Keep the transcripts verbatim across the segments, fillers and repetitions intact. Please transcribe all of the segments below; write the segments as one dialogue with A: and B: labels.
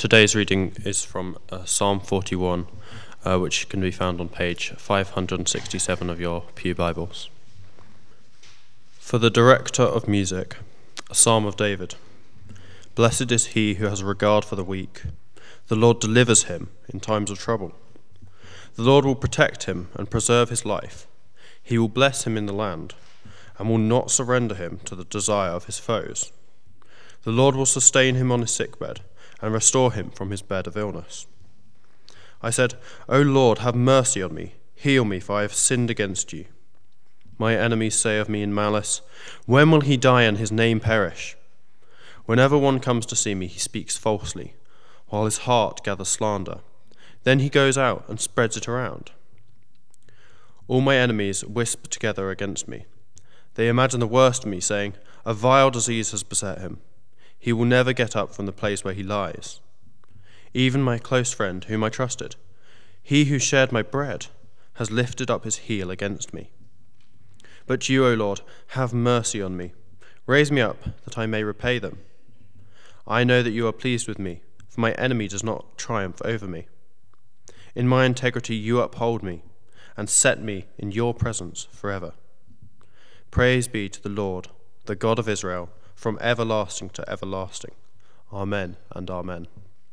A: Today's reading is from uh, Psalm forty-one, uh, which can be found on page five hundred sixty-seven of your Pew Bibles. For the director of music, a psalm of David. Blessed is he who has regard for the weak. The Lord delivers him in times of trouble. The Lord will protect him and preserve his life. He will bless him in the land and will not surrender him to the desire of his foes. The Lord will sustain him on his sickbed and restore him from his bed of illness. I said, O Lord, have mercy on me. Heal me, for I have sinned against you. My enemies say of me in malice, when will he die and his name perish? Whenever one comes to see me, he speaks falsely, while his heart gathers slander. Then he goes out and spreads it around. All my enemies whisper together against me. They imagine the worst of me, saying, a vile disease has beset him. He will never get up from the place where he lies. Even my close friend, whom I trusted, he who shared my bread, has lifted up his heel against me. But you, O Lord, have mercy on me. Raise me up, that I may repay them. I know that you are pleased with me, for my enemy does not triumph over me. In my integrity you uphold me, and set me in your presence forever. Praise be to the Lord, the God of Israel, from everlasting to everlasting. Amen and amen.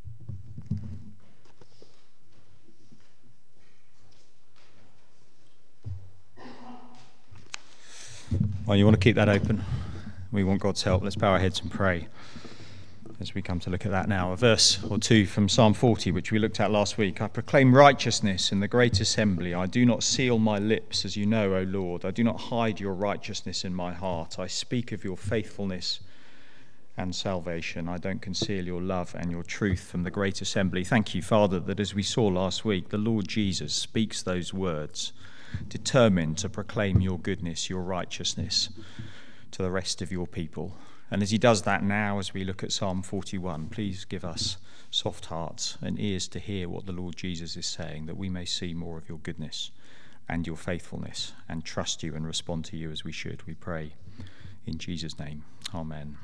B: Well, you want to keep that open. We want God's help. Let's bow our heads and pray as we come to look at that now. A verse or two from Psalm forty, which we looked at last week. I proclaim righteousness in the great assembly. I do not seal my lips, as you know, O Lord. I do not hide your righteousness in my heart. I speak of your faithfulness and salvation. I don't conceal your love and your truth from the great assembly. Thank you, Father, that as we saw last week, the Lord Jesus speaks those words, determined to proclaim your goodness, your righteousness to the rest of your people. And as he does that now, as we look at Psalm forty-one, please give us soft hearts and ears to hear what the Lord Jesus is saying, that we may see more of your goodness and your faithfulness and trust you and respond to you as we should. We pray in Jesus' name. Amen.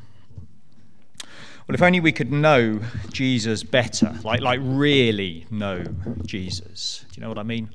B: Well, if only we could know Jesus better, like, like really know Jesus. Do you know what I mean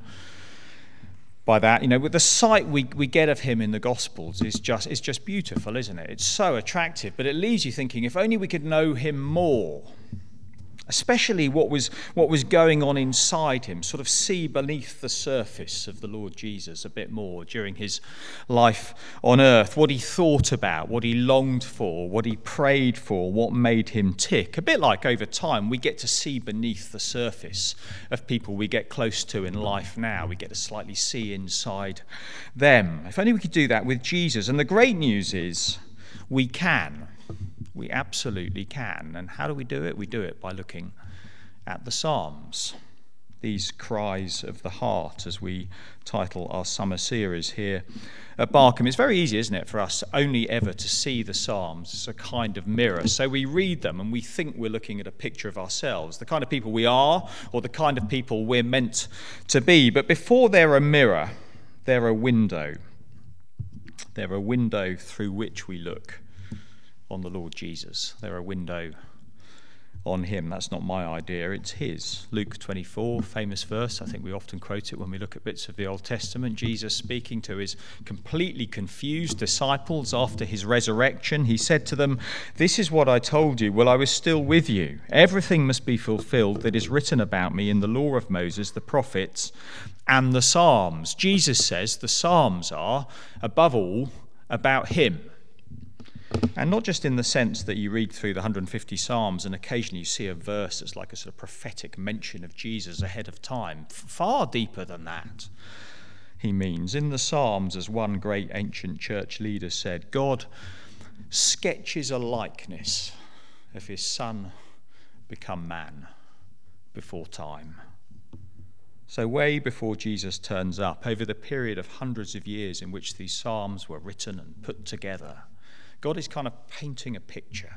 B: by that? You know, with the sight we, we get of him in the Gospels is just it's just beautiful, isn't it? It's so attractive, but it leaves you thinking, if only we could know him more, especially what was what was going on inside him, sort of see beneath the surface of the Lord Jesus a bit more during his life on earth, what he thought about, what he longed for, what he prayed for, what made him tick. A bit like over time we get to see beneath the surface of people we get close to in life now. We get to slightly see inside them. If only we could do that with Jesus. And the great news is we can. We absolutely can. And how do we do it? We do it by looking at the Psalms, these cries of the heart, as we title our summer series here at Barkham. It's very easy, isn't it, for us only ever to see the Psalms as a kind of mirror. So we read them and we think we're looking at a picture of ourselves, the kind of people we are or the kind of people we're meant to be. But before they're a mirror, they're a window. They're a window through which we look on the Lord Jesus. They're a window on him. That's not my idea, it's his. Luke twenty-four, famous verse. I think we often quote it when we look at bits of the Old Testament. Jesus speaking to his completely confused disciples after his resurrection. He said to them, this is what I told you while I was still with you. Everything must be fulfilled that is written about me in the law of Moses, the prophets, and the Psalms. Jesus says the Psalms are, above all, about him. And not just in the sense that you read through the one hundred fifty Psalms and occasionally you see a verse that's like a sort of prophetic mention of Jesus ahead of time. Far deeper than that, he means. In the Psalms, as one great ancient church leader said, God sketches a likeness of his Son become man before time. So way before Jesus turns up, over the period of hundreds of years in which these Psalms were written and put together, God is kind of painting a picture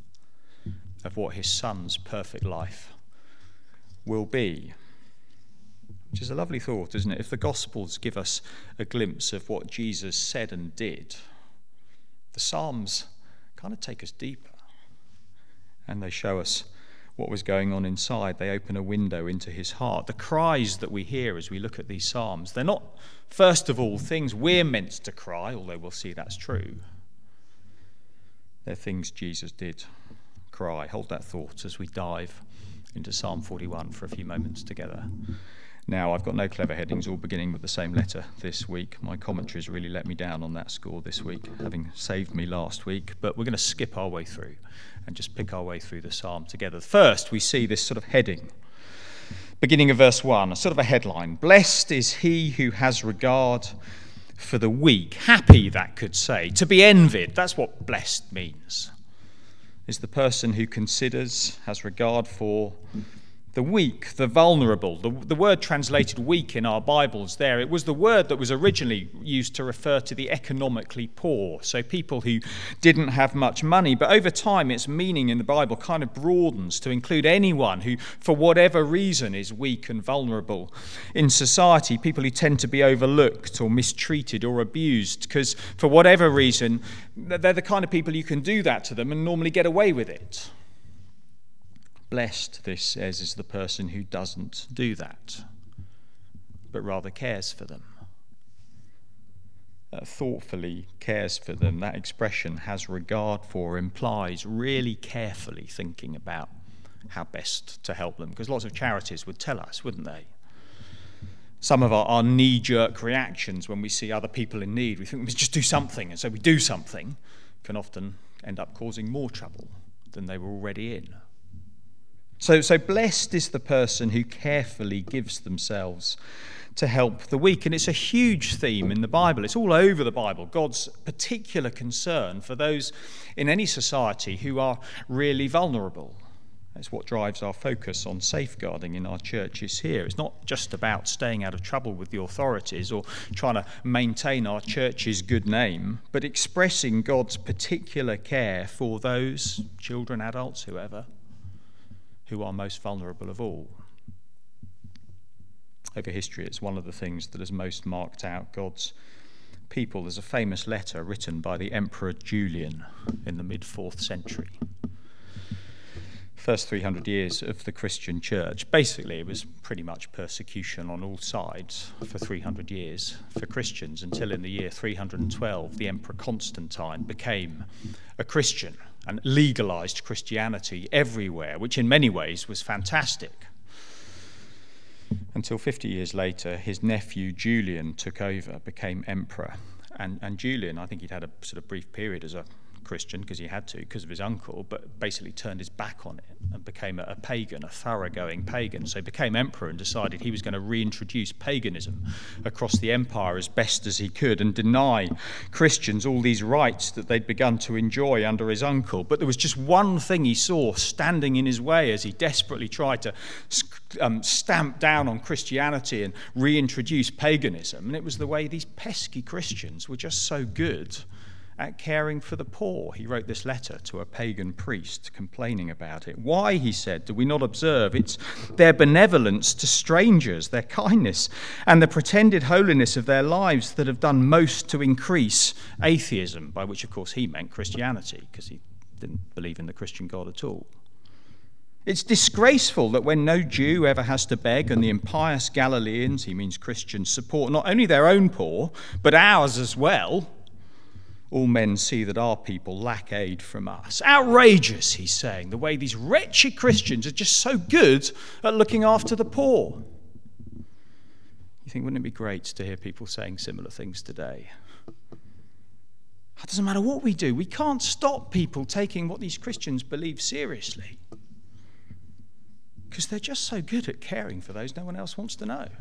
B: of what his Son's perfect life will be. Which is a lovely thought, isn't it? If the Gospels give us a glimpse of what Jesus said and did, the Psalms kind of take us deeper. And they show us what was going on inside. They open a window into his heart. The cries that we hear as we look at these psalms, they're not, first of all, things we're meant to cry, although we'll see that's true. They're things Jesus did cry. Hold that thought as we dive into Psalm forty-one for a few moments together. Now, I've got no clever headings, all beginning with the same letter this week. My commentaries really let me down on that score this week, having saved me last week. But we're going to skip our way through and just pick our way through the psalm together. First, we see this sort of heading, beginning of verse one, a sort of a headline. Blessed is he who has regard for the weak. Happy, that could say. To be envied, that's what blessed means. Is the person who considers, has regard for the weak, the vulnerable. The, the word translated weak in our Bibles there, it was the word that was originally used to refer to the economically poor, so people who didn't have much money. But over time, its meaning in the Bible kind of broadens to include anyone who, for whatever reason, is weak and vulnerable in society, people who tend to be overlooked or mistreated or abused, because for whatever reason, they're the kind of people you can do that to them and normally get away with it. Blessed, this says, is the person who doesn't do that, but rather cares for them. Uh, thoughtfully cares for them. That expression, has regard for, implies really carefully thinking about how best to help them, because lots of charities would tell us, wouldn't they? Some of our, our knee-jerk reactions when we see other people in need, we think we must just do something, and so we do something, can often end up causing more trouble than they were already in. So, so blessed is the person who carefully gives themselves to help the weak. And it's a huge theme in the Bible. It's all over the Bible, God's particular concern for those in any society who are really vulnerable. That's what drives our focus on safeguarding in our churches here. It's not just about staying out of trouble with the authorities or trying to maintain our church's good name, but expressing God's particular care for those, children, adults, whoever, who are most vulnerable of all. Over history, it's one of the things that has most marked out God's people. There's a famous letter written by the Emperor Julian in the mid-fourth century. First three hundred years of the Christian church. Basically, it was pretty much persecution on all sides for three hundred years for Christians, until in the year three hundred twelve, the Emperor Constantine became a Christian and legalized Christianity everywhere, which in many ways was fantastic. Until fifty years later, his nephew Julian took over, became emperor. And, and Julian, I think he'd had a sort of brief period as a Christian, because he had to, because of his uncle, but basically turned his back on it and became a, a pagan, a thoroughgoing pagan. So he became emperor and decided he was going to reintroduce paganism across the empire as best as he could and deny Christians all these rights that they'd begun to enjoy under his uncle. But there was just one thing he saw standing in his way as he desperately tried to um, stamp down on Christianity and reintroduce paganism, and it was the way these pesky Christians were just so good at caring for the poor. He wrote this letter to a pagan priest complaining about it. Why, he said, do we not observe? It's their benevolence to strangers, their kindness, and the pretended holiness of their lives that have done most to increase atheism, by which, of course, he meant Christianity, because he didn't believe in the Christian God at all. It's disgraceful that when no Jew ever has to beg and the impious Galileans, he means Christians, support not only their own poor, but ours as well, all men see that our people lack aid from us. Outrageous, he's saying, the way these wretched Christians are just so good at looking after the poor. You think, wouldn't it be great to hear people saying similar things today? It doesn't matter what we do. We can't stop people taking what these Christians believe seriously, because they're just so good at caring for those no one else wants to know.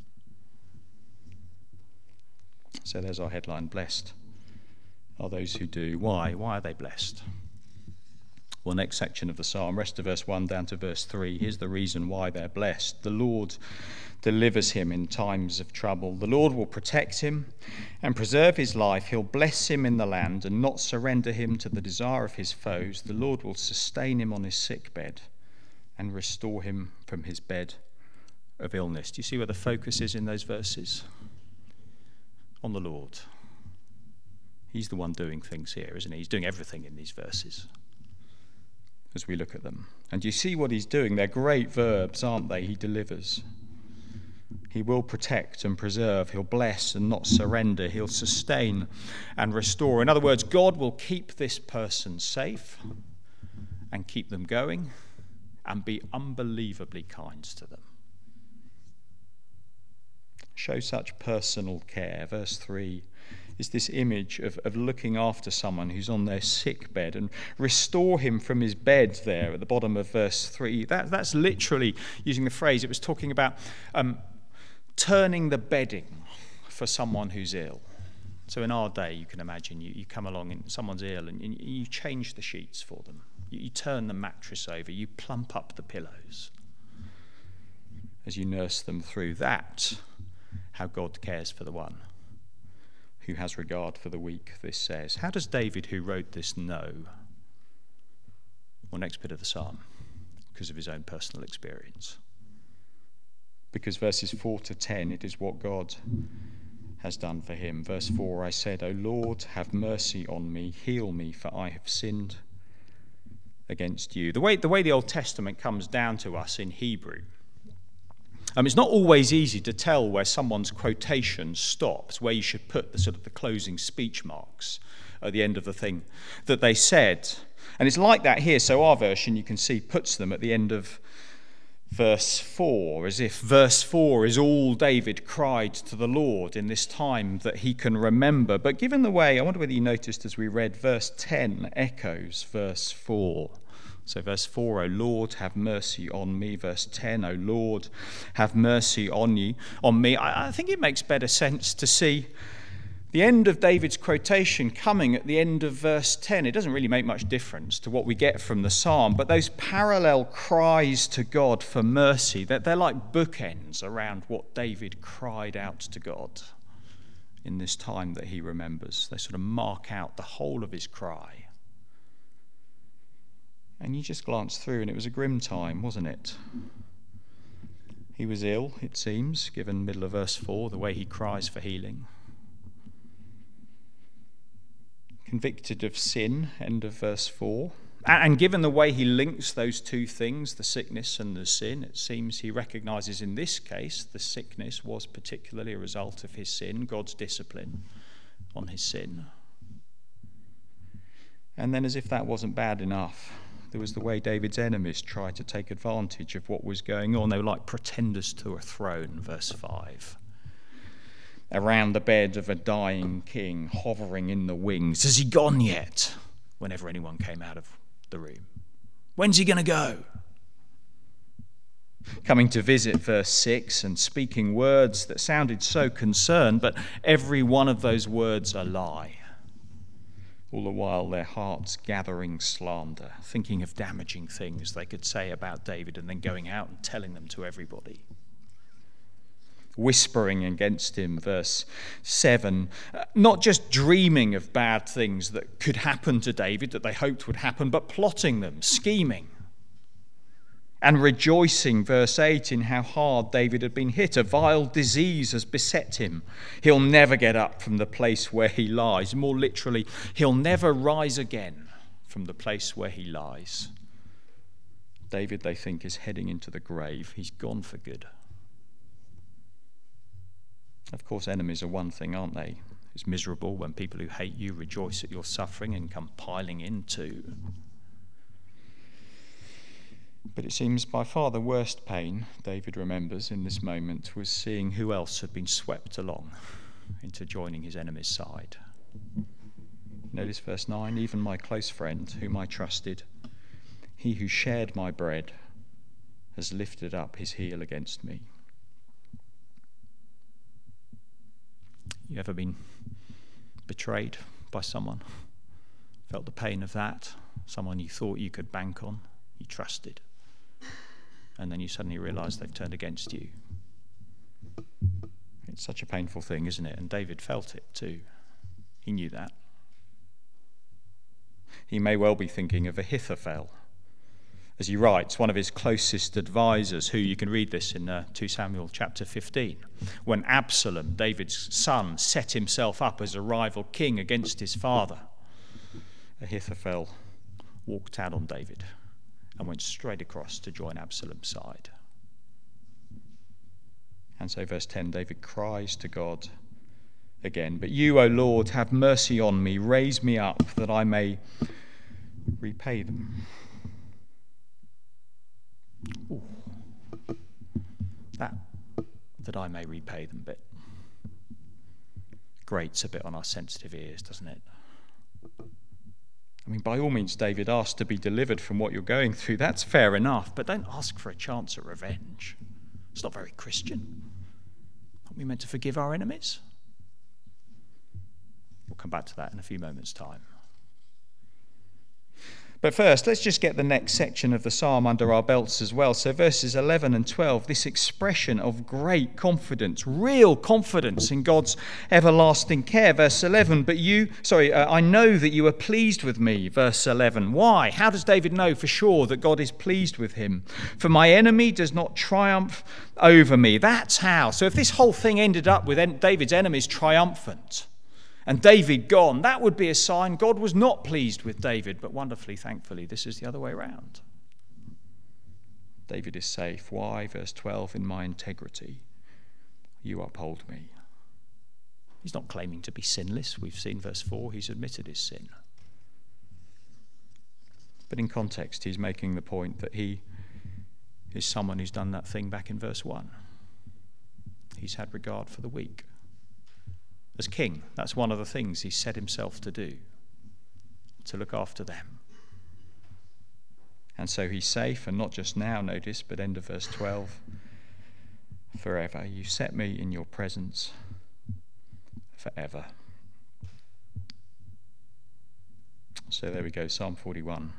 B: So there's our headline, blessed are those who do. Why? Why are they blessed? Well, next section of the psalm, rest of verse one down to verse three, here's the reason why they're blessed. The Lord delivers him in times of trouble. The Lord will protect him and preserve his life. He'll bless him in the land and not surrender him to the desire of his foes. The Lord will sustain him on his sick bed and restore him from his bed of illness. Do you see where the focus is in those verses? On the Lord. He's the one doing things here, isn't he? He's doing everything in these verses. as we look at them. And you see what he's doing. They're great verbs, aren't they? He delivers. He will protect and preserve. He'll bless and not surrender. He'll sustain and restore. In other words, God will keep this person safe and keep them going and be unbelievably kind to them. Show such personal care. Verse three is this image of, of looking after someone who's on their sick bed and restore him from his bed there at the bottom of verse three. That, that's literally, using the phrase, it was talking about um, turning the bedding for someone who's ill. So in our day, you can imagine, you, you come along and someone's ill and you, you change the sheets for them. You, you turn the mattress over. You plump up the pillows as you nurse them through. That's how God cares for the one who has regard for the weak, this says. How does David, who wrote this, know? Well, next bit of the psalm, because of his own personal experience. Because verses four to ten, it is what God has done for him. Verse four, I said, O Lord, have mercy on me, heal me, for I have sinned against you. The way, the way the Old Testament comes down to us in Hebrew, Um, it's not always easy to tell where someone's quotation stops, where you should put the sort of the closing speech marks at the end of the thing that they said. And it's like that here. So our version, you can see, puts them at the end of verse four, as if verse four is all David cried to the Lord in this time that he can remember. But given the way, I wonder whether you noticed as we read, verse ten echoes verse four. So verse four, O Lord, have mercy on me. Verse ten, O Lord, have mercy on you, on me. I, I think it makes better sense to see the end of David's quotation coming at the end of verse ten. It doesn't really make much difference to what we get from the psalm, but those parallel cries to God for mercy, that they're like bookends around what David cried out to God in this time that he remembers. They sort of mark out the whole of his cry. And you just glance through, and it was a grim time, wasn't it? He was ill, it seems, given middle of verse four, the way he cries for healing. Convicted of sin, end of verse four. And given the way he links those two things, the sickness and the sin, it seems he recognises in this case the sickness was particularly a result of his sin, God's discipline on his sin. And then, as if that wasn't bad enough, there was the way David's enemies tried to take advantage of what was going on. They were like pretenders to a throne, verse five. Around the bed of a dying king, hovering in the wings. Has he gone yet? Whenever anyone came out of the room. When's he going to go? Coming to visit, verse six, and speaking words that sounded so concerned, but every one of those words a lie. All the while their hearts gathering slander, thinking of damaging things they could say about David and then going out and telling them to everybody. Whispering against him, verse seven, not just dreaming of bad things that could happen to David that they hoped would happen, but plotting them, scheming. And rejoicing, verse eight, in how hard David had been hit. A vile disease has beset him. He'll never get up from the place where he lies. More literally, he'll never rise again from the place where he lies. David, they think, is heading into the grave. He's gone for good. Of course, enemies are one thing, aren't they? It's miserable when people who hate you rejoice at your suffering and come piling in too. But it seems by far the worst pain, David remembers in this moment, was seeing who else had been swept along into joining his enemy's side. Notice verse nine, even my close friend, whom I trusted, he who shared my bread, has lifted up his heel against me. You ever been betrayed by someone? Felt the pain of that? Someone you thought you could bank on, you trusted, and then you suddenly realise they've turned against you. It's such a painful thing, isn't it? And David felt it too. He knew that. He may well be thinking of Ahithophel, as he writes, one of his closest advisors, who, you can read this in uh, Second Samuel chapter fifteen, when Absalom, David's son, set himself up as a rival king against his father. Ahithophel walked out on David and went straight across to join Absalom's side. And so verse ten, David cries to God again, "But you, O Lord, have mercy on me, raise me up that I may repay them." Ooh. That, that I may repay them bit, grates a bit on our sensitive ears, doesn't it? I mean, by all means, David, ask to be delivered from what you're going through. That's fair enough, but don't ask for a chance at revenge. It's not very Christian. Aren't we meant to forgive our enemies? We'll come back to that in a few moments' time. But first, let's just get the next section of the psalm under our belts as well. So verses eleven and twelve, this expression of great confidence, real confidence in God's everlasting care. Verse eleven, but you, sorry, uh, I know that you are pleased with me. Verse eleven, why? How does David know for sure that God is pleased with him? For my enemy does not triumph over me. That's how. So if this whole thing ended up with en- David's enemies triumphant, and David gone, that would be a sign God was not pleased with David. But wonderfully, thankfully, this is the other way around. David is safe. Why? Verse twelve, in my integrity, you uphold me. He's not claiming to be sinless. We've seen verse four, he's admitted his sin. But in context, he's making the point that he is someone who's done that thing back in verse one. He's had regard for the weak. As king, that's one of the things he set himself to do, to look after them. And so he's safe, and not just now, notice, but end of verse twelve, forever. You set me in your presence forever. So there we go, Psalm forty-one.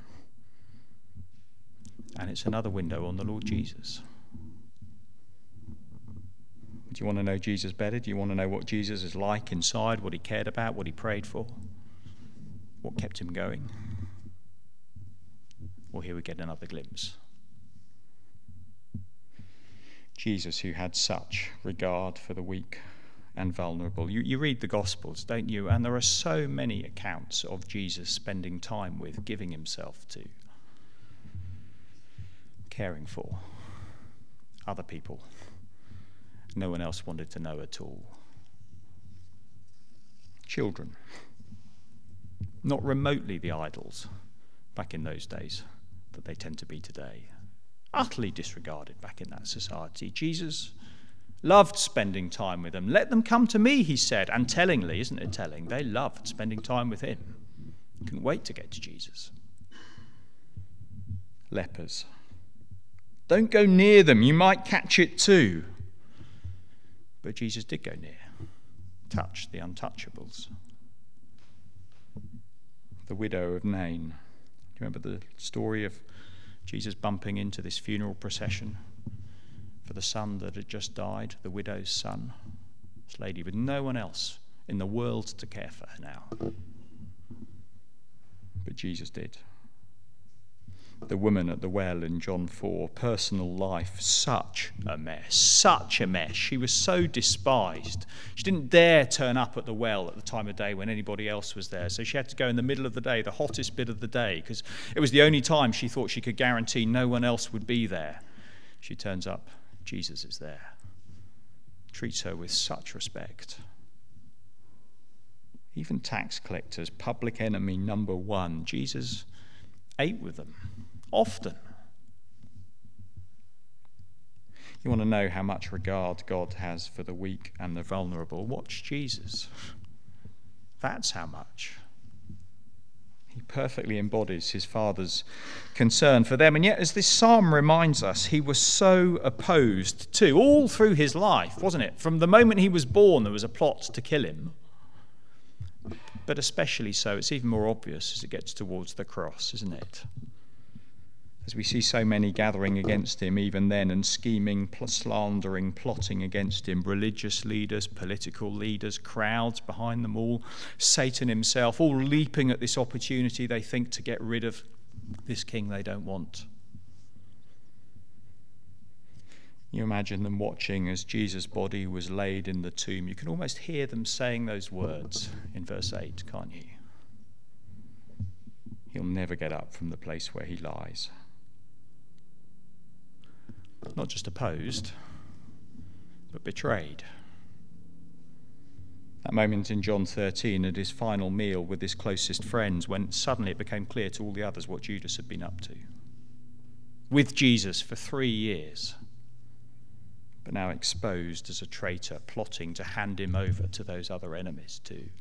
B: And it's another window on the Lord Jesus. Do you want to know Jesus better? Do you want to know what Jesus is like inside, what he cared about, what he prayed for, what kept him going? Well, here we get another glimpse. Jesus, who had such regard for the weak and vulnerable. You, you read the Gospels, don't you? And there are so many accounts of Jesus spending time with, giving himself to, caring for other people no one else wanted to know at all. Children, not remotely the idols back in those days that they tend to be today. Utterly disregarded back in that society. Jesus loved spending time with them. Let them come to me, he said. And tellingly, isn't it telling? They loved spending time with him. Couldn't wait to get to Jesus. Lepers. Don't go near them. You might catch it too. But Jesus did go near, touched the untouchables. The widow of Nain. Do you remember the story of Jesus bumping into this funeral procession for the son that had just died, the widow's son? This lady with no one else in the world to care for her now. But Jesus did. The woman at the well in John four, personal life, such a mess, such a mess. She was so despised. She didn't dare turn up at the well at the time of day when anybody else was there. So she had to go in the middle of the day, the hottest bit of the day, because it was the only time she thought she could guarantee no one else would be there. She turns up, Jesus is there. Treats her with such respect. Even tax collectors, public enemy number one, Jesus ate with them. Often. You want to know how much regard God has for the weak and the vulnerable? Watch Jesus. That's how much. He perfectly embodies his Father's concern for them. And yet, as this psalm reminds us, he was so opposed to, all through his life, wasn't it? From the moment he was born, there was a plot to kill him. But especially so, it's even more obvious as it gets towards the cross, isn't it? As we see so many gathering against him even then and scheming, slandering, plotting against him, religious leaders, political leaders, crowds behind them all, Satan himself, all leaping at this opportunity they think to get rid of this king they don't want. You imagine them watching as Jesus' body was laid in the tomb. You can almost hear them saying those words in verse eight, can't you? He'll never get up from the place where he lies. not just opposed, but betrayed. That moment in John thirteen at his final meal with his closest friends, when suddenly it became clear to all the others what Judas had been up to. With Jesus for three years, but now exposed as a traitor, plotting to hand him over to those other enemies too.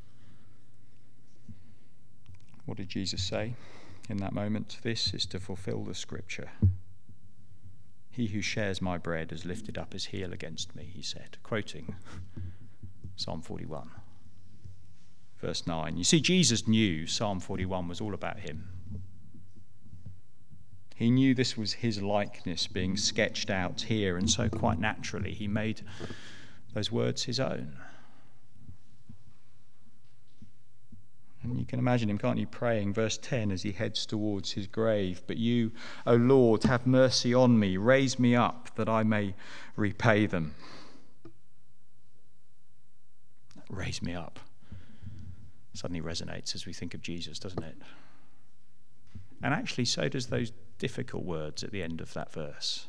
B: What did Jesus say in that moment? This is to fulfill the scripture. He who shares my bread has lifted up his heel against me, he said, quoting Psalm forty-one, verse nine. You see, Jesus knew Psalm forty-one was all about him. He knew this was his likeness being sketched out here, and so quite naturally he made those words his own. And you can imagine him, can't you, praying, verse ten, as he heads towards his grave. But you, O Lord, have mercy on me, raise me up that I may repay them. Raise me up suddenly resonates as we think of Jesus, doesn't it? And actually so does those difficult words at the end of that verse,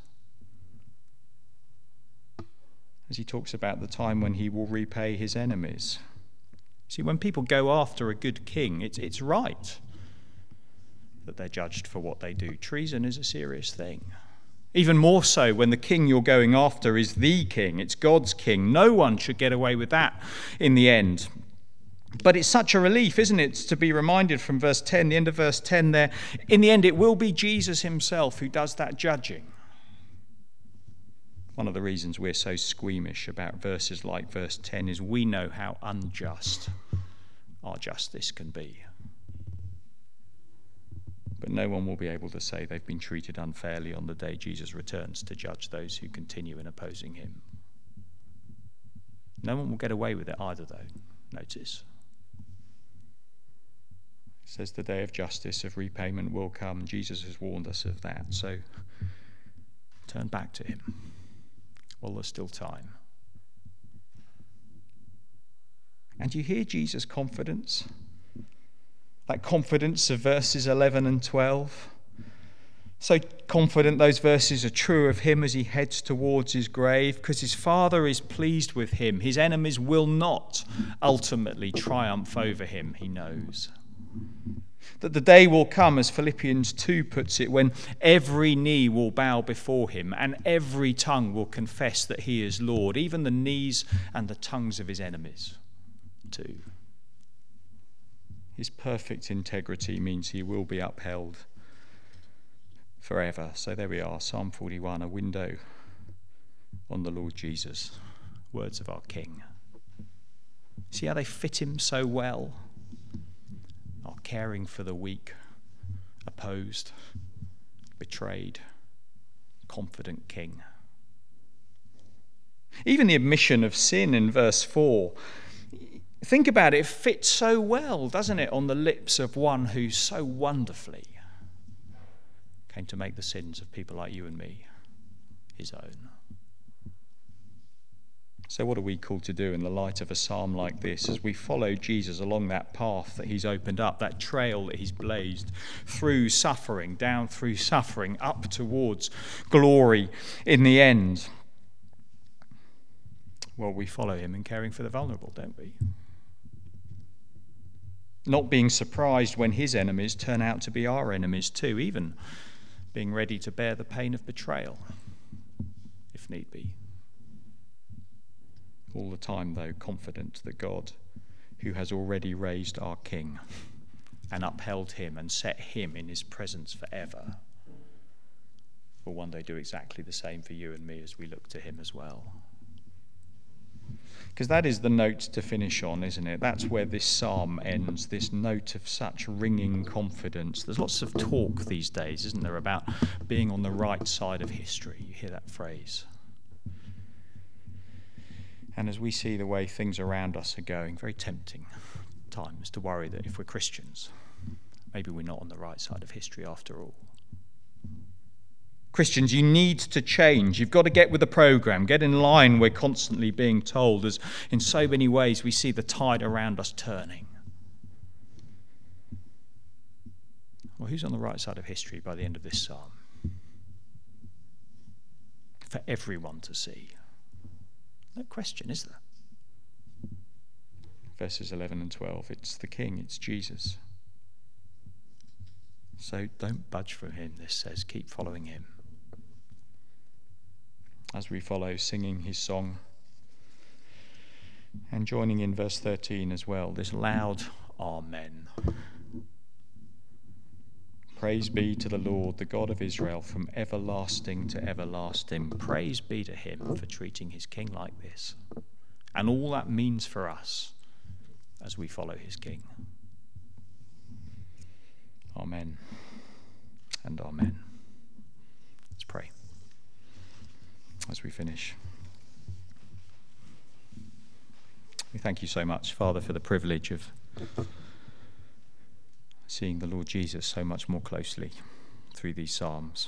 B: as he talks about the time when he will repay his enemies. See, when people go after a good king, it's, it's right that they're judged for what they do. Treason is a serious thing. Even more so when the king you're going after is the king. It's God's king. No one should get away with that in the end. But it's such a relief, isn't it, to be reminded from verse ten, the end of verse ten there, in the end it will be Jesus himself who does that judging. One of the reasons we're so squeamish about verses like verse ten is we know how unjust our justice can be. But no one will be able to say they've been treated unfairly on the day Jesus returns to judge those who continue in opposing him. No one will get away with it either, though, notice. It says the day of justice, of repayment will come. Jesus has warned us of that. So turn back to him while there's still time. And you hear Jesus' confidence? That confidence of verses eleven and twelve. So confident those verses are true of him as he heads towards his grave, because his Father is pleased with him. His enemies will not ultimately triumph over him, he knows. That the day will come, as Philippians two puts it, when every knee will bow before him and every tongue will confess that he is Lord, even the knees and the tongues of his enemies too. His perfect integrity means he will be upheld forever. So there we are, Psalm forty-one, a window on the Lord Jesus, words of our King. See how they fit him so well? Our caring for the weak, opposed, betrayed, confident King. Even the admission of sin in verse four, think about it, it fits so well, doesn't it, on the lips of one who so wonderfully came to make the sins of people like you and me his own. So what are we called to do in the light of a psalm like this as we follow Jesus along that path that he's opened up, that trail that he's blazed, through suffering, down through suffering, up towards glory in the end? Well, we follow him in caring for the vulnerable, don't we? Not being surprised when his enemies turn out to be our enemies too, even being ready to bear the pain of betrayal, if need be. All the time, though, confident that God, who has already raised our King and upheld him and set him in his presence forever, will one day do exactly the same for you and me as we look to him as well. Because that is the note to finish on, isn't it? That's where this psalm ends, this note of such ringing confidence. There's lots of talk these days, isn't there, about being on the right side of history. You hear that phrase. And as we see the way things around us are going, very tempting times to worry that if we're Christians, maybe we're not on the right side of history after all. Christians, you need to change. You've got to get with the program, get in line, we're constantly being told, as in so many ways we see the tide around us turning. Well, who's on the right side of history by the end of this psalm? for everyone to see. No question, is there? Verses eleven and twelve, it's the King, it's Jesus. So don't budge from him, this says, keep following him. As we follow, singing his song, and joining in verse thirteen as well, this loud Amen. Praise be to the Lord, the God of Israel, from everlasting to everlasting. Praise be to him for treating his king like this, and all that means for us as we follow his king. Amen and amen. Let's pray as we finish. We thank you so much, Father, for the privilege of seeing the Lord Jesus so much more closely through these psalms,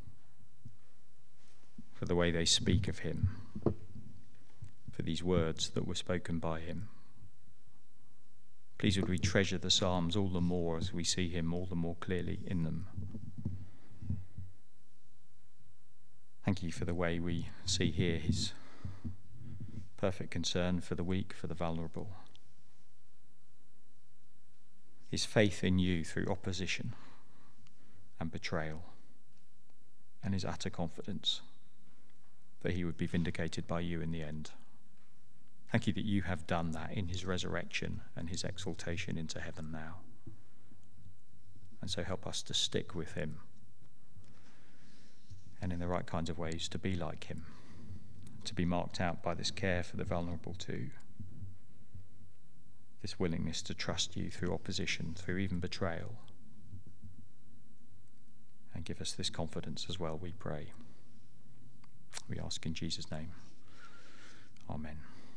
B: for the way they speak of him, for these words that were spoken by him. Please would we treasure the psalms all the more as we see him all the more clearly in them. Thank you for the way we see here his perfect concern for the weak, for the vulnerable. His faith in you through opposition and betrayal, and his utter confidence that he would be vindicated by you in the end. Thank you that you have done that in his resurrection and his exaltation into heaven now. And so help us to stick with him, and in the right kinds of ways to be like him, to be marked out by this care for the vulnerable too, this willingness to trust you through opposition, through even betrayal. And give us this confidence as well, we pray. We ask in Jesus' name.